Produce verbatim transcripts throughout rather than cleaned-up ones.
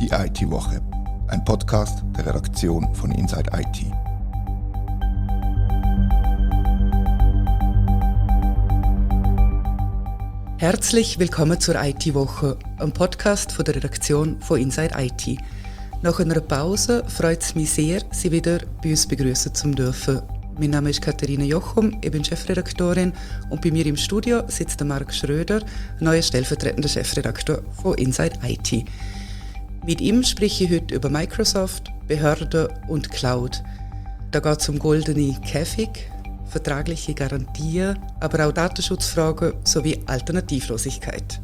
die I T-Woche, ein Podcast der Redaktion von Inside I T. Herzlich willkommen zur I T-Woche, einem Podcast von der Redaktion von Inside I T. Nach einer Pause freut es mich sehr, Sie wieder bei uns begrüßen zu dürfen. Mein Name ist Katharina Jochum, ich bin Chefredaktorin und bei mir im Studio sitzt der Marc Schröder, neuer stellvertretender Chefredaktor von Inside I T. Mit ihm spreche ich heute über Microsoft, Behörden und Cloud. Da geht es um goldene Käfig, vertragliche Garantien, aber auch Datenschutzfragen sowie Alternativlosigkeit.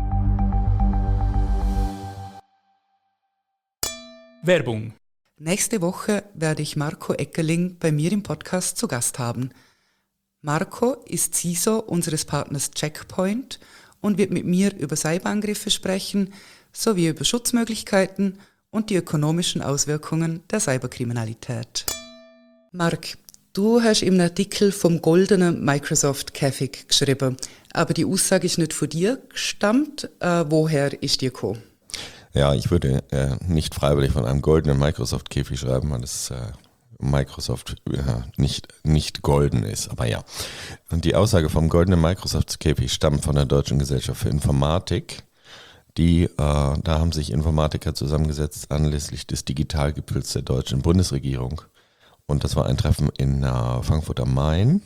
Werbung. Nächste Woche werde ich Marco Eckerling bei mir im Podcast zu Gast haben. Marco ist C I S O unseres Partners Checkpoint und wird mit mir über Cyberangriffe sprechen, sowie über Schutzmöglichkeiten und die ökonomischen Auswirkungen der Cyberkriminalität. Marc, du hast im Artikel vom goldenen Microsoft-Käfig geschrieben, aber die Aussage ist nicht von dir gestammt. Äh, woher ist die gekommen? Ja, ich würde äh, nicht freiwillig von einem goldenen Microsoft-Käfig schreiben, weil es äh, Microsoft äh, nicht, nicht golden ist, aber ja. Und die Aussage vom goldenen Microsoft-Käfig stammt von der Deutschen Gesellschaft für Informatik. Die, äh, da haben sich Informatiker zusammengesetzt anlässlich des Digitalgipfels der deutschen Bundesregierung. Und das war ein Treffen in äh, Frankfurt am Main,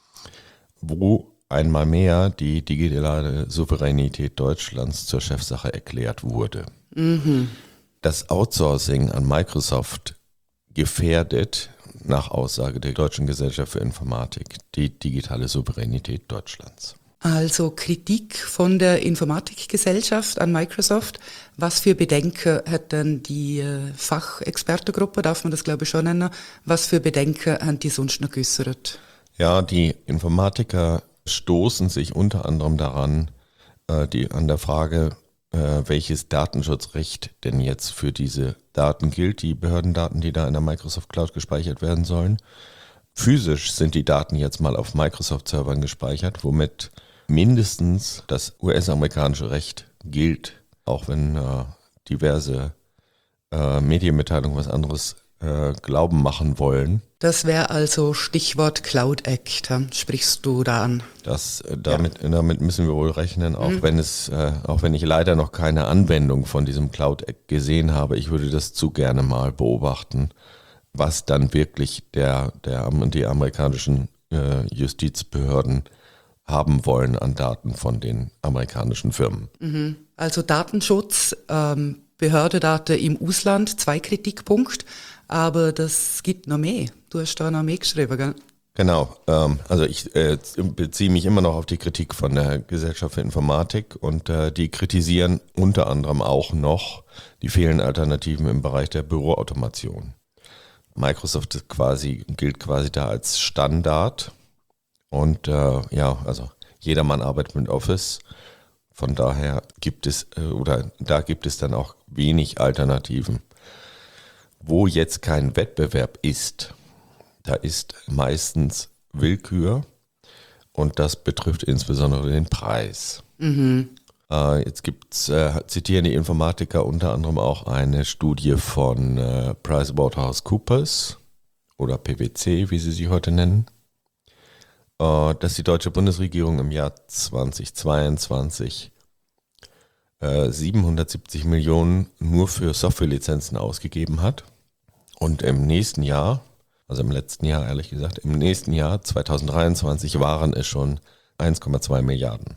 wo einmal mehr die digitale Souveränität Deutschlands zur Chefsache erklärt wurde. Mhm. Das Outsourcing an Microsoft gefährdet, nach Aussage der Deutschen Gesellschaft für Informatik, die digitale Souveränität Deutschlands. Also Kritik von der Informatikgesellschaft an Microsoft. Was für Bedenken hat denn die Fachexpertengruppe, darf man das glaube ich schon nennen, was für Bedenken haben die sonst noch geäußert? Ja, die Informatiker stoßen sich unter anderem daran, äh, die, an der Frage, äh, welches Datenschutzrecht denn jetzt für diese Daten gilt, die Behördendaten, die da in der Microsoft Cloud gespeichert werden sollen. Physisch sind die Daten jetzt mal auf Microsoft-Servern gespeichert, womit mindestens das U S-amerikanische Recht gilt, auch wenn äh, diverse äh, Medienmitteilungen was anderes äh, glauben machen wollen. Das wäre also Stichwort Cloud Act, sprichst du da an? Das, äh, damit, ja. damit müssen wir wohl rechnen, auch mhm. wenn es, äh, auch wenn ich leider noch keine Anwendung von diesem Cloud Act gesehen habe. Ich würde das zu gerne mal beobachten, was dann wirklich der, der, die amerikanischen äh, Justizbehörden haben wollen an Daten von den amerikanischen Firmen. Mhm. Also Datenschutz, ähm, Behördendaten im Ausland, zwei Kritikpunkte, aber das gibt noch mehr. Du hast da noch mehr geschrieben, gell? Genau, ähm, also ich äh, beziehe mich immer noch auf die Kritik von der Gesellschaft für Informatik und äh, die kritisieren unter anderem auch noch die fehlenden Alternativen im Bereich der Büroautomation. Microsoft ist quasi, gilt quasi da als Standard und äh, ja, also jedermann arbeitet mit Office. Von daher gibt es, äh, oder da gibt es dann auch wenig Alternativen. Wo jetzt kein Wettbewerb ist, da ist meistens Willkür und das betrifft insbesondere den Preis. Mhm. Äh, jetzt gibt's, äh, zitieren die Informatiker unter anderem auch eine Studie von äh, PricewaterhouseCoopers oder P W C, wie sie sie heute nennen, äh, dass die deutsche Bundesregierung im Jahr zweitausendzweiundzwanzig äh, siebenhundertsiebzig Millionen nur für Softwarelizenzen ausgegeben hat und im nächsten Jahr, also im letzten Jahr ehrlich gesagt, im nächsten Jahr zweitausenddreiundzwanzig waren es schon eins Komma zwei Milliarden.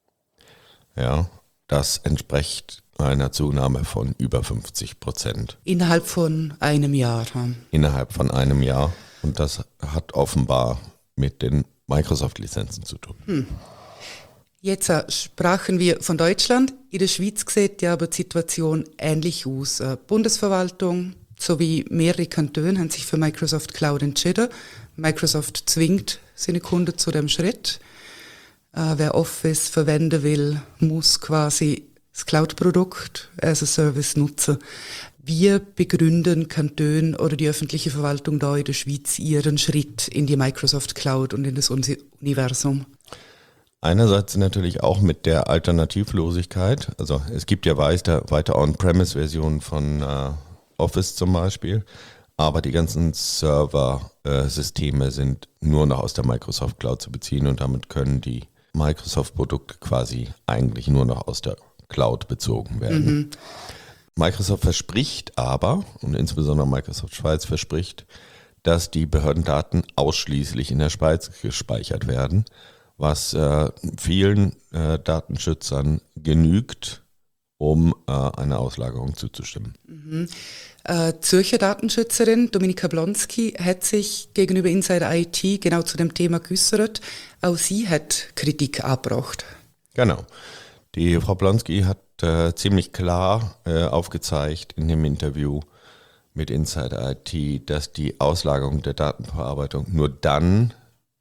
Ja, das entspricht einer Zunahme von über fünfzig Prozent. Innerhalb von einem Jahr. Hm. Innerhalb von einem Jahr. Und das hat offenbar mit den Microsoft-Lizenzen zu tun. Hm. Jetzt äh, sprachen wir von Deutschland. In der Schweiz sieht ja aber die Situation ähnlich aus. Äh, Bundesverwaltung sowie mehrere Kantone haben sich für Microsoft Cloud entschieden. Microsoft zwingt seine Kunden zu dem Schritt. Uh, wer Office verwenden will, muss quasi das Cloud-Produkt as a Service nutzen. Wie begründen Kantone oder die öffentliche Verwaltung da in der Schweiz ihren Schritt in die Microsoft Cloud und in das Universum? Einerseits natürlich auch mit der Alternativlosigkeit. Also es gibt ja weiter, weiter On-Premise-Versionen von äh, Office zum Beispiel, aber die ganzen Server-Systeme äh, sind nur noch aus der Microsoft Cloud zu beziehen und damit können die Microsoft-Produkte quasi eigentlich nur noch aus der Cloud bezogen werden. Mhm. Microsoft verspricht aber, und insbesondere Microsoft Schweiz verspricht, dass die Behördendaten ausschließlich in der Schweiz gespeichert werden, was äh, vielen äh, Datenschützern genügt, um äh, einer Auslagerung zuzustimmen. Mhm. Äh, Zürcher Datenschützerin Dominika Blonski hat sich gegenüber Insider I T genau zu dem Thema geäußert. Auch sie hat Kritik angebracht. Genau. Die Frau Blonski hat äh, ziemlich klar äh, aufgezeigt in dem Interview mit Insider I T, dass die Auslagerung der Datenverarbeitung nur dann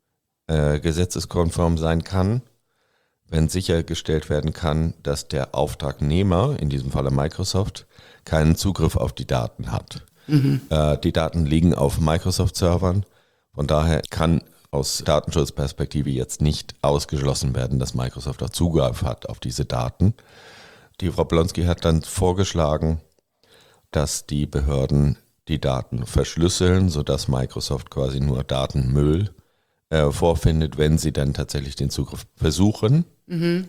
äh, gesetzeskonform sein kann, wenn sichergestellt werden kann, dass der Auftragnehmer, in diesem Falle Microsoft, keinen Zugriff auf die Daten hat. Mhm. Äh, die Daten liegen auf Microsoft-Servern, von daher kann aus Datenschutzperspektive jetzt nicht ausgeschlossen werden, dass Microsoft auch Zugriff hat auf diese Daten. Die Frau Blonski hat dann vorgeschlagen, dass die Behörden die Daten verschlüsseln, sodass Microsoft quasi nur Datenmüll äh, vorfindet, wenn sie dann tatsächlich den Zugriff versuchen. Mhm.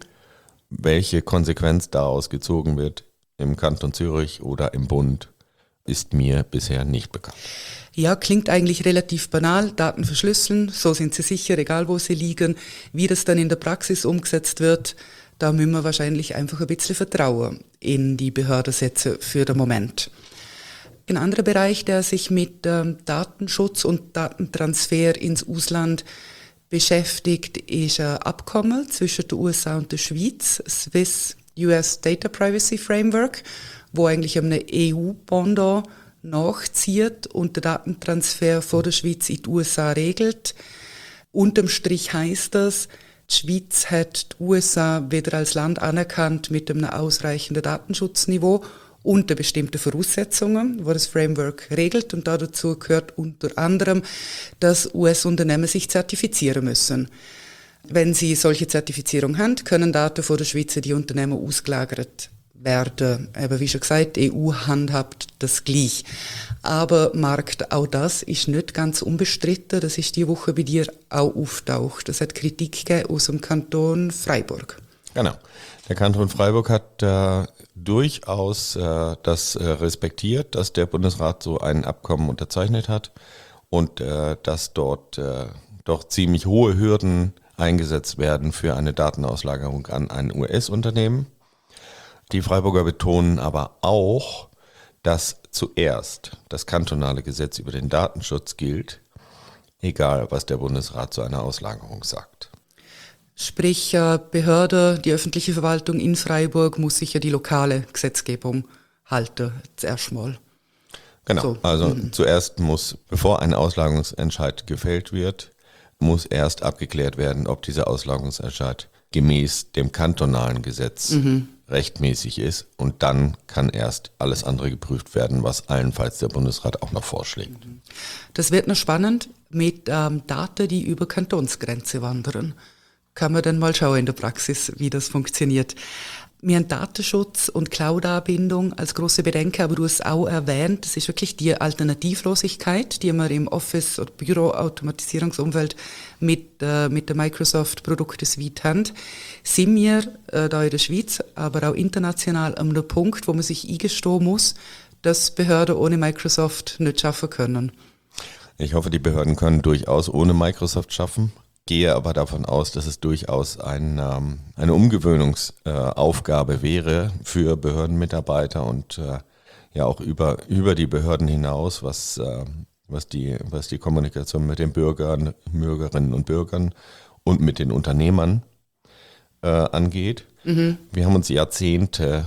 Welche Konsequenz daraus gezogen wird im Kanton Zürich oder im Bund, ist mir bisher nicht bekannt. Ja, klingt eigentlich relativ banal, Daten verschlüsseln, so sind sie sicher, egal wo sie liegen. Wie das dann in der Praxis umgesetzt wird, da müssen wir wahrscheinlich einfach ein bisschen Vertrauen in die Behörde setzen für den Moment. Ein anderer Bereich, der sich mit ähm, Datenschutz und Datentransfer ins Ausland beschäftigt, ist ein Abkommen zwischen den U S A und der Schweiz, Swiss U S Data Privacy Framework, wo eigentlich einem E U-Pendant nachzieht und den Datentransfer von der Schweiz in die U S A regelt. Unterm Strich heisst das, die Schweiz hat die U S A wieder als Land anerkannt mit einem ausreichenden Datenschutzniveau unter bestimmten Voraussetzungen, wo das Framework regelt. Und dazu gehört unter anderem, dass U S-Unternehmen sich zertifizieren müssen. Wenn sie solche Zertifizierung haben, können Daten von der Schweiz in die Unternehmen ausgelagert werden. Aber wie schon gesagt, die E U handhabt das gleich. Aber Markt, auch das ist nicht ganz unbestritten. Das ist die Woche bei dir auch auftaucht. Es hat Kritik gegeben aus dem Kanton Freiburg. Genau. Der Kanton Freiburg hat äh, durchaus äh, das äh, respektiert, dass der Bundesrat so ein Abkommen unterzeichnet hat und äh, dass dort äh, doch ziemlich hohe Hürden eingesetzt werden für eine Datenauslagerung an ein U S-Unternehmen. Die Freiburger betonen aber auch, dass zuerst das kantonale Gesetz über den Datenschutz gilt, egal was der Bundesrat zu einer Auslagerung sagt. Sprich, Behörde, die öffentliche Verwaltung in Freiburg muss sich ja die lokale Gesetzgebung halten, zuerst mal. Genau, so. also mhm. zuerst muss, bevor ein Auslagerungsentscheid gefällt wird, muss erst abgeklärt werden, ob dieser Auslagerungsentscheid gemäß dem kantonalen Gesetz mhm. rechtmäßig ist. Und dann kann erst alles andere geprüft werden, was allenfalls der Bundesrat auch noch vorschlägt. Das wird noch spannend mit ähm, Daten, die über Kantonsgrenze wandern. Kann man dann mal schauen in der Praxis, wie das funktioniert. Wir haben Datenschutz und Cloud-Anbindung als große Bedenken, aber du hast auch erwähnt, das ist wirklich die Alternativlosigkeit, die wir im Office- oder Büroautomatisierungsumfeld mit, äh, mit der Microsoft-Produkte-Suite haben. Sind wir äh, da in der Schweiz, aber auch international an einem Punkt, wo man sich eingestehen muss, dass Behörden ohne Microsoft nicht schaffen können? Ich hoffe, die Behörden können durchaus ohne Microsoft schaffen. Gehe aber davon aus, dass es durchaus ein, ähm, eine Umgewöhnungsaufgabe äh, wäre für Behördenmitarbeiter und äh, ja auch über, über die Behörden hinaus, was, äh, was, die, was die Kommunikation mit den Bürgern, Bürgerinnen und Bürgern und mit den Unternehmern äh, angeht. Mhm. Wir haben uns jahrzehntelang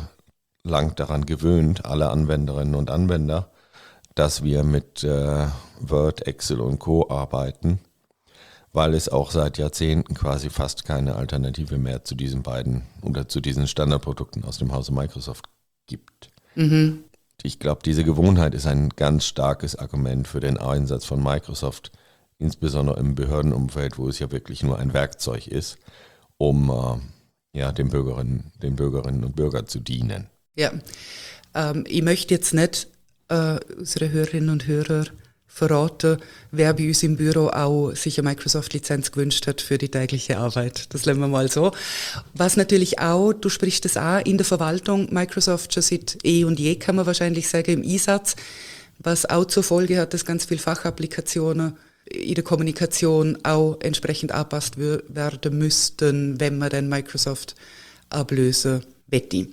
daran gewöhnt, alle Anwenderinnen und Anwender, dass wir mit äh, Word, Excel und Co. arbeiten, weil es auch seit Jahrzehnten quasi fast keine Alternative mehr zu diesen beiden oder zu diesen Standardprodukten aus dem Hause Microsoft gibt. Mhm. Ich glaube, diese Gewohnheit ist ein ganz starkes Argument für den Einsatz von Microsoft, insbesondere im Behördenumfeld, wo es ja wirklich nur ein Werkzeug ist um äh, ja, den, Bürgerinnen, den Bürgerinnen und Bürgern zu dienen. Ja, ähm, ich möchte jetzt nicht äh, unsere Hörerinnen und Hörer verraten, wer bei uns im Büro auch sich eine Microsoft-Lizenz gewünscht hat für die tägliche Arbeit. Das lassen wir mal so. Was natürlich auch, du sprichst es auch, in der Verwaltung Microsoft schon seit eh und je, kann man wahrscheinlich sagen, im Einsatz, was auch zur Folge hat, dass ganz viele Fachapplikationen in der Kommunikation auch entsprechend angepasst werden müssten, wenn man dann Microsoft ablösen wette.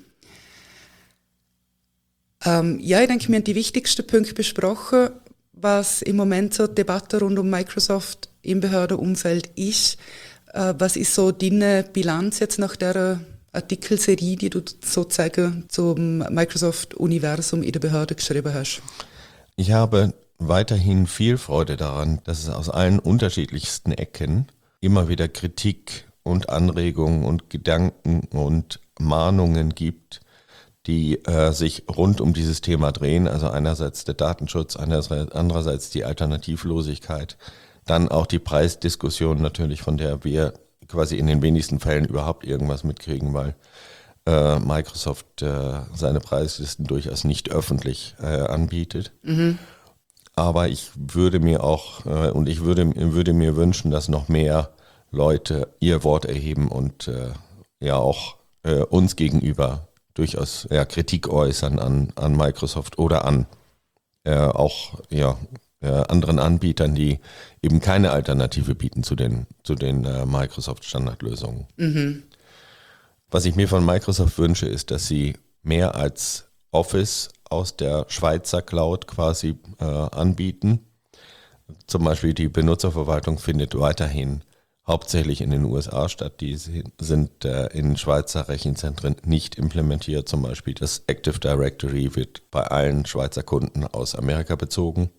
Ähm, ja, ich denke, wir haben die wichtigsten Punkte besprochen, was im Moment so die Debatte rund um Microsoft im Behördenumfeld ist. Äh, was ist so deine Bilanz jetzt nach der Artikelserie, die du sozusagen zum Microsoft-Universum in der Behörde geschrieben hast? Ich habe weiterhin viel Freude daran, dass es aus allen unterschiedlichsten Ecken immer wieder Kritik und Anregungen und Gedanken und Mahnungen gibt, die äh, sich rund um dieses Thema drehen. Also einerseits der Datenschutz, andererseits die Alternativlosigkeit, dann auch die Preisdiskussion natürlich, von der wir quasi in den wenigsten Fällen überhaupt irgendwas mitkriegen, weil äh, Microsoft äh, seine Preislisten durchaus nicht öffentlich äh, anbietet. Mhm. Aber ich würde mir auch, äh, und ich würde, würde mir wünschen, dass noch mehr Leute ihr Wort erheben und äh, ja auch äh, uns gegenüber durchaus ja, Kritik äußern an, an Microsoft oder an äh, auch ja, äh, anderen Anbietern, die eben keine Alternative bieten zu den, zu den äh, Microsoft-Standardlösungen. Mhm. Was ich mir von Microsoft wünsche, ist, dass sie mehr als Office aus der Schweizer Cloud quasi äh, anbieten. Zum Beispiel die Benutzerverwaltung findet weiterhin hauptsächlich in den U S A statt. Die sind äh, in Schweizer Rechenzentren nicht implementiert. Zum Beispiel das Active Directory wird bei allen Schweizer Kunden aus Amerika bezogen.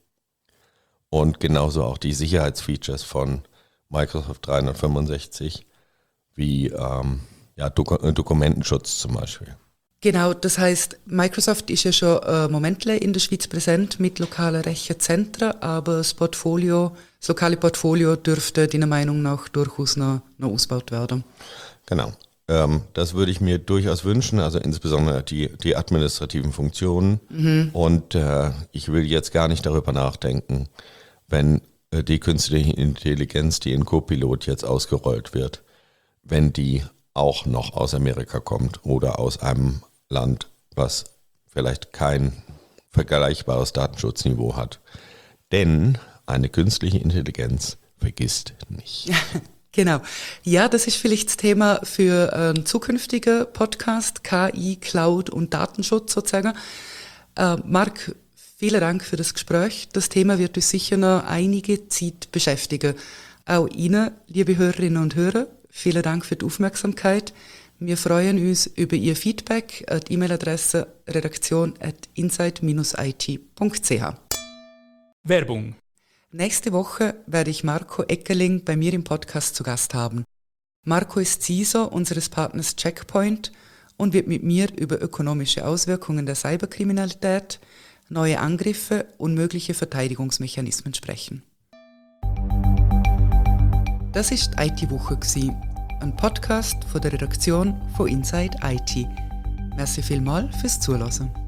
Und genauso auch die Sicherheitsfeatures von Microsoft dreihundertfünfundsechzig wie ähm, ja, Dok- Dokumentenschutz zum Beispiel. Genau, das heißt, Microsoft ist ja schon äh, momentle in der Schweiz präsent mit lokalen Rechenzentren, aber das Portfolio, das lokale Portfolio dürfte deiner Meinung nach durchaus noch, noch ausgebaut werden. Genau, ähm, das würde ich mir durchaus wünschen, also insbesondere die, die administrativen Funktionen. Mhm. Und äh, ich will jetzt gar nicht darüber nachdenken, wenn äh, die künstliche Intelligenz, die in Copilot jetzt ausgerollt wird, wenn die auch noch aus Amerika kommt oder aus einem Land, was vielleicht kein vergleichbares Datenschutzniveau hat. Denn eine künstliche Intelligenz vergisst nicht. Genau. Ja, das ist vielleicht das Thema für einen zukünftigen Podcast, K I, Cloud und Datenschutz sozusagen. Äh, Marc, vielen Dank für das Gespräch. Das Thema wird uns sicher noch einige Zeit beschäftigen. Auch Ihnen, liebe Hörerinnen und Hörer, vielen Dank für die Aufmerksamkeit. Wir freuen uns über Ihr Feedback an die E-Mail-Adresse redaktion at insight dash i t punkt c h. Werbung. Nächste Woche werde ich Marco Eckerling bei mir im Podcast zu Gast haben. Marco ist C I S O unseres Partners Checkpoint und wird mit mir über ökonomische Auswirkungen der Cyberkriminalität, neue Angriffe und mögliche Verteidigungsmechanismen sprechen. Das ist I T-Woche, ein Podcast von der Redaktion von Inside I T. Merci vielmals fürs Zuhören.